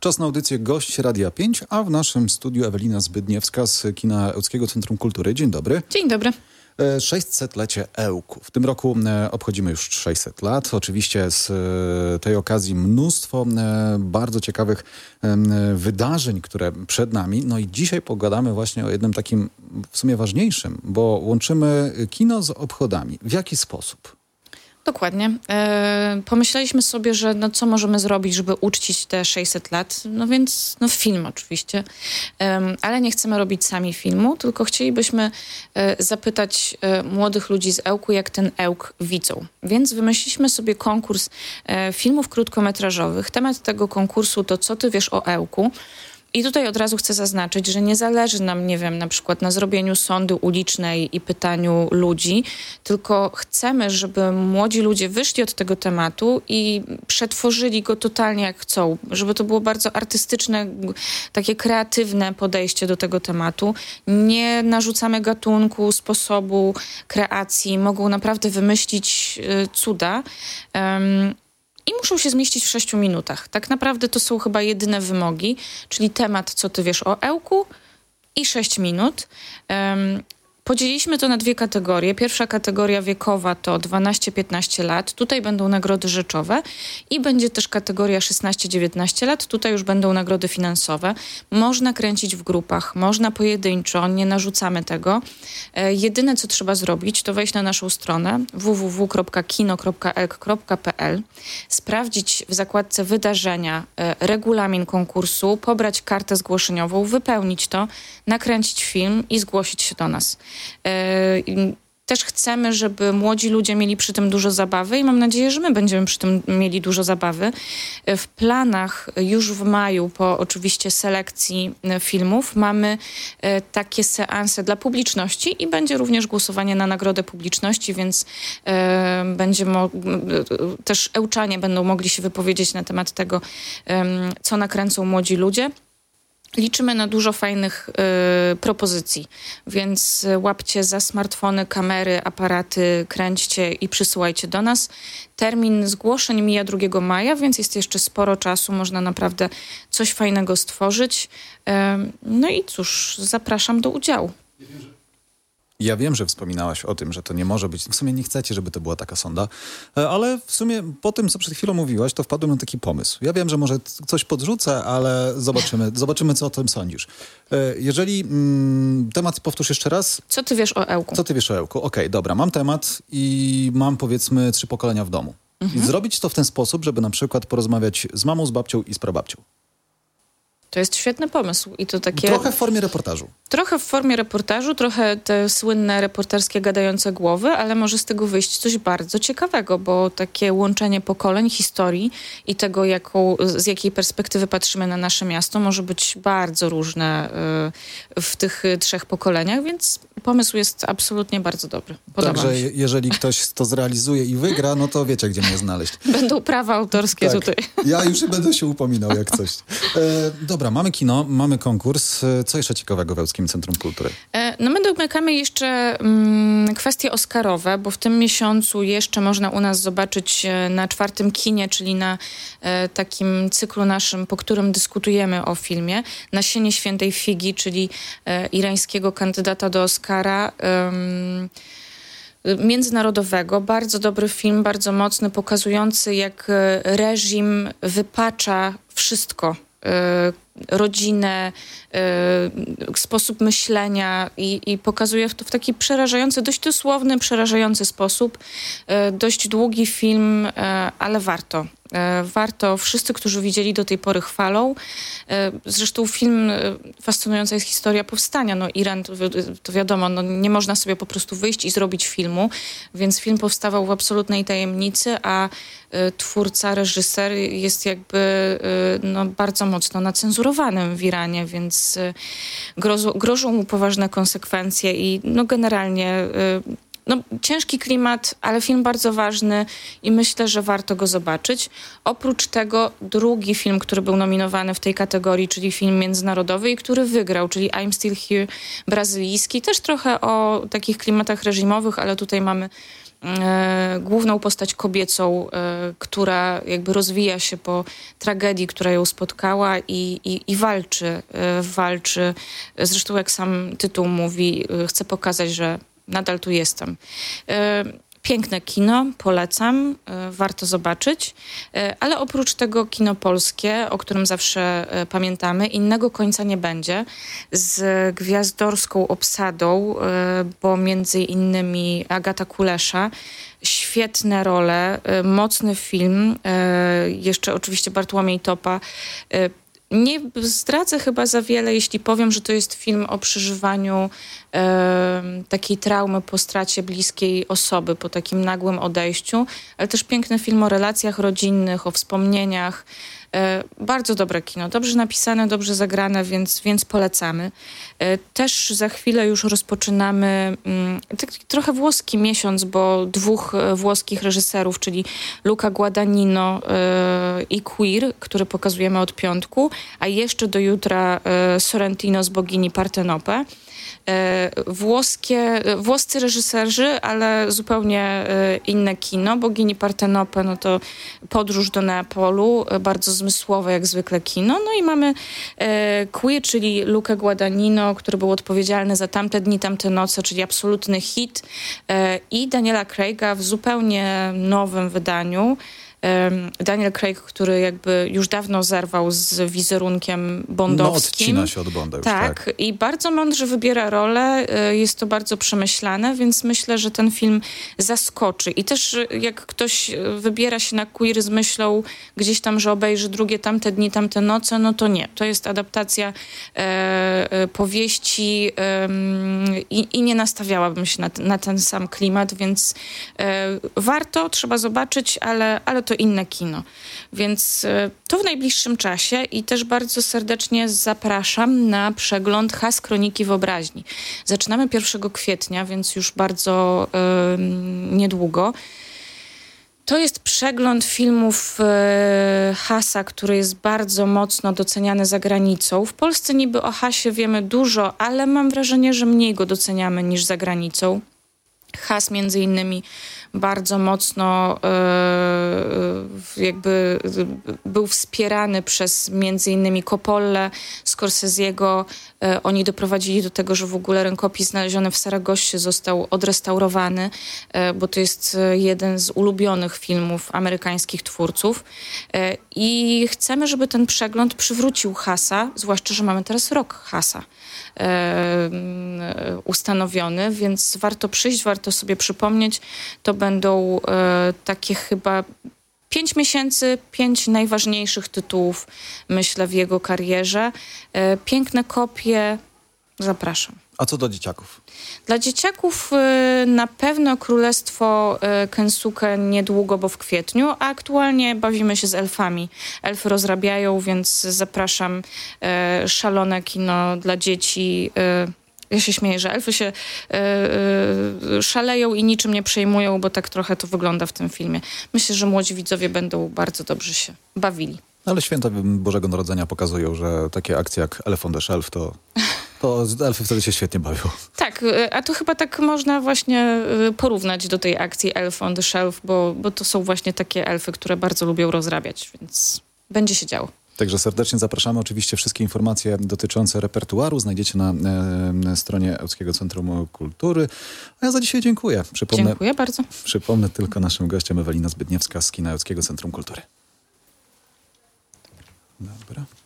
Czas na audycję Gość Radia 5, a w naszym studiu Ewelina Zbydniewska z kina Ełckiego Centrum Kultury. Dzień dobry. Dzień dobry. 600-lecie Ełku. W tym roku obchodzimy już 600 lat. Oczywiście z tej okazji mnóstwo bardzo ciekawych wydarzeń, które przed nami. No i dzisiaj pogadamy właśnie o jednym takim w sumie ważniejszym, bo łączymy kino z obchodami. W jaki sposób? Dokładnie. Pomyśleliśmy sobie, że co możemy zrobić, żeby uczcić te 600 lat? No więc film oczywiście. Ale nie chcemy robić sami filmu, tylko chcielibyśmy zapytać młodych ludzi z Ełku, jak ten Ełk widzą. Więc wymyśliliśmy sobie konkurs filmów krótkometrażowych. Temat tego konkursu to Co ty wiesz o Ełku? I tutaj od razu chcę zaznaczyć, że nie zależy nam, nie wiem, na przykład na zrobieniu sondy ulicznej i pytaniu ludzi, tylko chcemy, żeby młodzi ludzie wyszli od tego tematu i przetworzyli go totalnie jak chcą. Żeby to było bardzo artystyczne, takie kreatywne podejście do tego tematu. Nie narzucamy gatunku, sposobu kreacji. Mogą naprawdę wymyślić cuda. I muszą się zmieścić w 6 minutach. Tak naprawdę to są chyba jedyne wymogi, czyli temat, co ty wiesz o Ełku i 6 minut. Podzieliliśmy to na 2 kategorie. Pierwsza kategoria wiekowa to 12-15 lat. Tutaj będą nagrody rzeczowe i będzie też kategoria 16-19 lat. Tutaj już będą nagrody finansowe. Można kręcić w grupach, można pojedynczo, nie narzucamy tego. Jedyne, co trzeba zrobić, to wejść na naszą stronę www.kino.elk.pl, sprawdzić w zakładce wydarzenia regulamin konkursu, pobrać kartę zgłoszeniową, wypełnić to, nakręcić film i zgłosić się do nas. Też chcemy, żeby młodzi ludzie mieli przy tym dużo zabawy i mam nadzieję, że my będziemy przy tym mieli dużo zabawy. W planach już w maju, po oczywiście selekcji filmów, mamy takie seanse dla publiczności i będzie również głosowanie na nagrodę publiczności, więc też Ełczanie będą mogli się wypowiedzieć na temat tego, co nakręcą młodzi ludzie. Liczymy na dużo fajnych propozycji, więc łapcie za smartfony, kamery, aparaty, kręćcie i przysyłajcie do nas. Termin zgłoszeń mija 2 maja, więc jest jeszcze sporo czasu, można naprawdę coś fajnego stworzyć. No i cóż, zapraszam do udziału. Ja wiem, że wspominałaś o tym, że to nie może być, w sumie nie chcecie, żeby to była taka sonda, ale w sumie po tym, co przed chwilą mówiłaś, to wpadłem na taki pomysł. Ja wiem, że może coś podrzucę, ale zobaczymy, co o tym sądzisz. Jeżeli temat powtórz jeszcze raz. Co ty wiesz o Ełku? Co ty wiesz o Ełku? Okej, dobra, mam temat i mam powiedzmy 3 pokolenia w domu. I zrobić to w ten sposób, żeby na przykład porozmawiać z mamą, z babcią i z prababcią. To jest świetny pomysł. I to takie... Trochę w formie reportażu. Trochę w formie reportażu, trochę te słynne reporterskie gadające głowy, ale może z tego wyjść coś bardzo ciekawego, bo takie łączenie pokoleń, historii i tego, z jakiej perspektywy patrzymy na nasze miasto, może być bardzo różne w tych 3 pokoleniach, więc pomysł jest absolutnie bardzo dobry. Podoba Także mi się. jeżeli ktoś to zrealizuje i wygra, no to wiecie, gdzie mnie znaleźć. Będą prawa autorskie tutaj. Ja już będę się upominał jak coś. Dobra, mamy kino, mamy konkurs. Co jeszcze ciekawego w Ełckim Centrum Kultury? No my domykamy jeszcze kwestie oscarowe, bo w tym miesiącu jeszcze można u nas zobaczyć na 4. kinie, czyli na takim cyklu naszym, po którym dyskutujemy o filmie, Nasienie świętej figi, czyli irańskiego kandydata do Oscara, międzynarodowego. Bardzo dobry film, bardzo mocny, pokazujący, jak reżim wypacza wszystko. Rodzinę, sposób myślenia i pokazuje to w taki przerażający, dość dosłowny, przerażający sposób. Dość długi film, ale warto. Warto. Wszyscy, którzy widzieli do tej pory, chwalą. Zresztą film, fascynująca jest historia powstania. No Iran, to wiadomo, nie można sobie po prostu wyjść i zrobić filmu, więc film powstawał w absolutnej tajemnicy, a twórca, reżyser jest jakby bardzo mocno nacenzurowanym w Iranie, więc grożą mu poważne konsekwencje i generalnie ciężki klimat, ale film bardzo ważny i myślę, że warto go zobaczyć. Oprócz tego drugi film, który był nominowany w tej kategorii, czyli film międzynarodowy i który wygrał, czyli I'm Still Here, brazylijski. Też trochę o takich klimatach reżimowych, ale tutaj mamy główną postać kobiecą, która jakby rozwija się po tragedii, która ją spotkała i walczy. Zresztą jak sam tytuł mówi, chce pokazać, że nadal tu jestem. Piękne kino, polecam, warto zobaczyć, ale oprócz tego kino polskie, o którym zawsze pamiętamy, innego końca nie będzie, z gwiazdorską obsadą, bo między innymi Agata Kulesza, świetne role, mocny film, jeszcze oczywiście Bartłomiej Topa. Nie zdradzę chyba za wiele, jeśli powiem, że to jest film o przeżywaniu takiej traumy po stracie bliskiej osoby, po takim nagłym odejściu, ale też piękny film o relacjach rodzinnych, o wspomnieniach. Bardzo dobre kino, dobrze napisane, dobrze zagrane, więc polecamy. Też za chwilę już rozpoczynamy taki trochę włoski miesiąc, bo dwóch włoskich reżyserów, czyli Luca Guadagnino i Queer, który pokazujemy od piątku, a jeszcze do jutra Sorrentino z Bogini Partenope. Włoscy reżyserzy, ale zupełnie inne kino. Bogini Partenope, no to podróż do Neapolu, bardzo zmysłowe jak zwykle kino. No i mamy Queer, czyli Luca Guadagnino, który był odpowiedzialny za Tamte dni, tamte noce, czyli absolutny hit, i Daniela Craiga w zupełnie nowym wydaniu. Daniel Craig, który jakby już dawno zerwał z wizerunkiem bondowskim. No, odcina się od Bonda już, tak. I bardzo mądrze wybiera rolę. Jest to bardzo przemyślane, więc myślę, że ten film zaskoczy. I też jak ktoś wybiera się na Queer z myślą gdzieś tam, że obejrzy drugie Tamte dni, tamte noce, no to nie. To jest adaptacja powieści i nie nastawiałabym się na ten sam klimat, więc warto, trzeba zobaczyć, ale to inne kino. Więc to w najbliższym czasie i też bardzo serdecznie zapraszam na przegląd Has Kroniki Wyobraźni. Zaczynamy 1 kwietnia, więc już bardzo niedługo. To jest przegląd filmów Hasa, który jest bardzo mocno doceniany za granicą. W Polsce niby o Hasie wiemy dużo, ale mam wrażenie, że mniej go doceniamy niż za granicą. Has między innymi bardzo mocno jakby był wspierany przez między innymi Coppolę, Scorsese'ego. Oni doprowadzili do tego, że w ogóle rękopis znaleziony w Saragossie został odrestaurowany, bo to jest jeden z ulubionych filmów amerykańskich twórców. I chcemy, żeby ten przegląd przywrócił Hasa, zwłaszcza, że mamy teraz rok Hasa ustanowiony, więc warto przyjść, warto sobie przypomnieć. To będą takie chyba 5 miesięcy, 5 najważniejszych tytułów, myślę, w jego karierze. Piękne kopie. Zapraszam. A co do dzieciaków? Dla dzieciaków na pewno Królestwo Kensuke niedługo, bo w kwietniu, a aktualnie bawimy się z elfami. Elfy rozrabiają, więc zapraszam. Szalone kino dla dzieci. Ja się śmieję, że elfy się szaleją i niczym nie przejmują, bo tak trochę to wygląda w tym filmie. Myślę, że młodzi widzowie będą bardzo dobrze się bawili. Ale święta Bożego Narodzenia pokazują, że takie akcje jak Elf on the Shelf to elfy wtedy się świetnie bawią. Tak, a to chyba tak można właśnie porównać do tej akcji Elf on the Shelf, bo to są właśnie takie elfy, które bardzo lubią rozrabiać, więc będzie się działo. Także serdecznie zapraszamy. Oczywiście wszystkie informacje dotyczące repertuaru znajdziecie na stronie Ełckiego Centrum Kultury. A ja za dzisiaj dziękuję. Dziękuję bardzo. Przypomnę tylko naszym gościem Ewelina Zbydniewska z kina Ełckiego Centrum Kultury. Dobra.